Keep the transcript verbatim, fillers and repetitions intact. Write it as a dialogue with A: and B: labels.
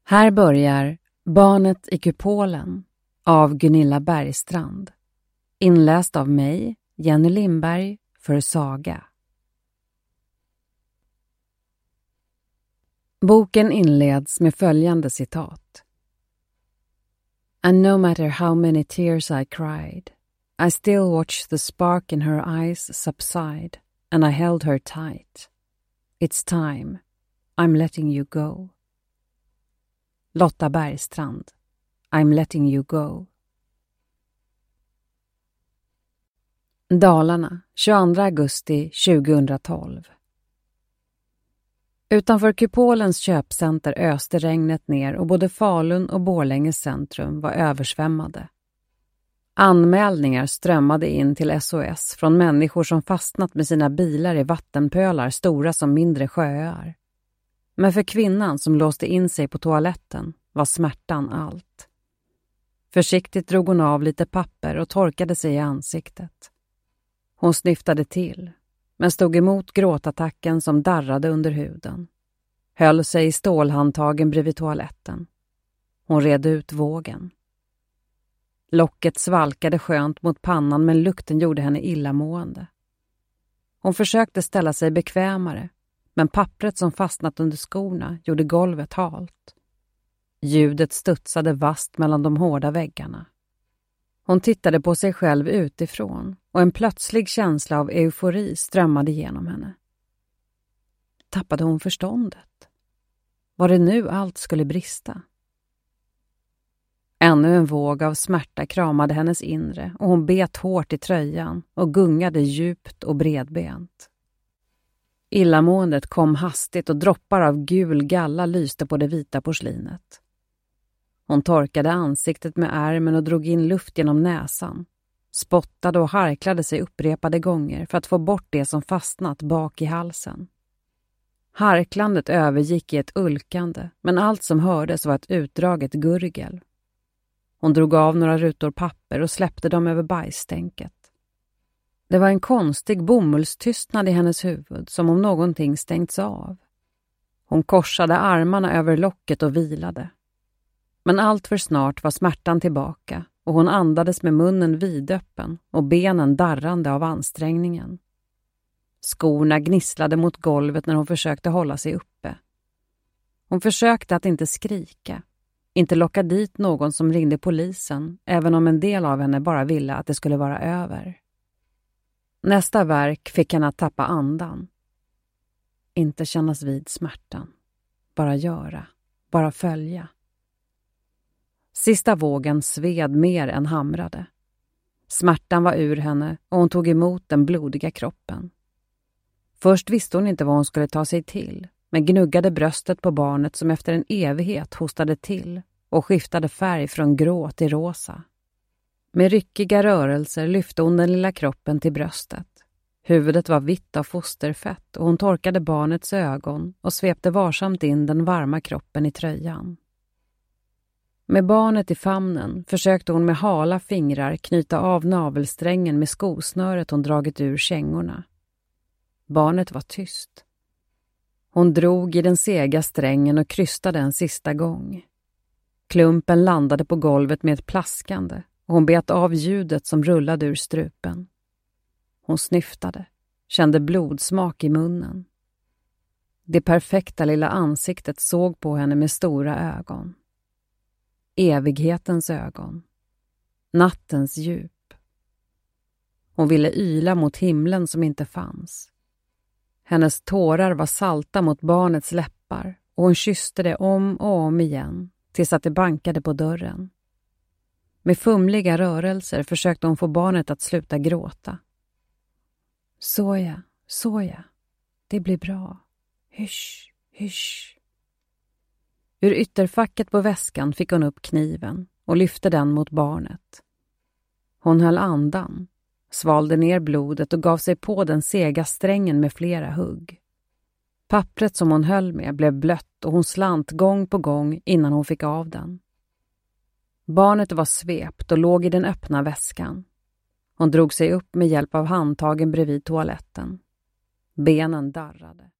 A: Här börjar Barnet i kupolen av Gunilla Bergstrand. Inläst av mig, Jenny Lindberg, för Saga. Boken inleds med följande citat. And no matter how many tears I cried, I still watched the spark in her eyes subside, and I held her tight. It's time. I'm letting you go. Lotta Bergstrand. I'm letting you go. Dalarna, tjugoandra augusti tjugohundratolv. Utanför kupolens köpcenter öste regnet ner och både Falun och Borlänges centrum var översvämmade. Anmälningar strömmade in till S O S från människor som fastnat med sina bilar i vattenpölar stora som mindre sjöar. Men för kvinnan som låste in sig på toaletten var smärtan allt. Försiktigt drog hon av lite papper och torkade sig i ansiktet. Hon snyftade till, men stod emot gråtattacken som darrade under huden. Höll sig i stålhandtagen bredvid toaletten. Hon red ut vågen. Locket svalkade skönt mot pannan, men lukten gjorde henne illamående. Hon försökte ställa sig bekvämare, men pappret som fastnat under skorna gjorde golvet halt. Ljudet studsade vast mellan de hårda väggarna. Hon tittade på sig själv utifrån och en plötslig känsla av eufori strömmade genom henne. Tappade hon förståndet? Var det nu allt skulle brista? Ännu en våg av smärta kramade hennes inre och hon bet hårt i tröjan och gungade djupt och bredbent. Illamåendet kom hastigt och droppar av gul galla lyste på det vita porslinet. Hon torkade ansiktet med ärmen och drog in luft genom näsan. Spottade och harklade sig upprepade gånger för att få bort det som fastnat bak i halsen. Harklandet övergick i ett ulkande, men allt som hördes var ett utdraget gurgel. Hon drog av några rutor papper och släppte dem över bajsstänket. Det var en konstig bomullstystnad i hennes huvud, som om någonting stängts av. Hon korsade armarna över locket och vilade. Men allt för snart var smärtan tillbaka och hon andades med munnen vidöppen och benen darrande av ansträngningen. Skorna gnisslade mot golvet när hon försökte hålla sig uppe. Hon försökte att inte skrika, inte locka dit någon som ringde polisen, även om en del av henne bara ville att det skulle vara över. Nästa verk fick henne att tappa andan. Inte kännas vid smärtan. Bara göra. Bara följa. Sista vågen sved mer än hamrade. Smärtan var ur henne och hon tog emot den blodiga kroppen. Först visste hon inte vad hon skulle ta sig till, men gnuggade bröstet på barnet som efter en evighet hostade till och skiftade färg från grå till rosa. Med ryckiga rörelser lyfte hon den lilla kroppen till bröstet. Huvudet var vitt av fosterfett och hon torkade barnets ögon och svepte varsamt in den varma kroppen i tröjan. Med barnet i famnen försökte hon med hala fingrar knyta av navelsträngen med skosnöret hon dragit ur kängorna. Barnet var tyst. Hon drog i den sega strängen och krystade en sista gång. Klumpen landade på golvet med ett plaskande och hon bet av ljudet som rullade ur strupen. Hon snyftade, kände blodsmak i munnen. Det perfekta lilla ansiktet såg på henne med stora ögon. Evighetens ögon. Nattens djup. Hon ville yla mot himlen som inte fanns. Hennes tårar var salta mot barnets läppar och hon kysste det om och om igen tills att det bankade på dörren. Med fumliga rörelser försökte hon få barnet att sluta gråta. Såja, såja, det blir bra. Hysch, hysch. Ur ytterfacket på väskan fick hon upp kniven och lyfte den mot barnet. Hon höll andan, svalde ner blodet och gav sig på den sega strängen med flera hugg. Pappret som hon höll med blev blött och hon slant gång på gång innan hon fick av den. Barnet var svept och låg i den öppna väskan. Hon drog sig upp med hjälp av handtagen bredvid toaletten. Benen darrade.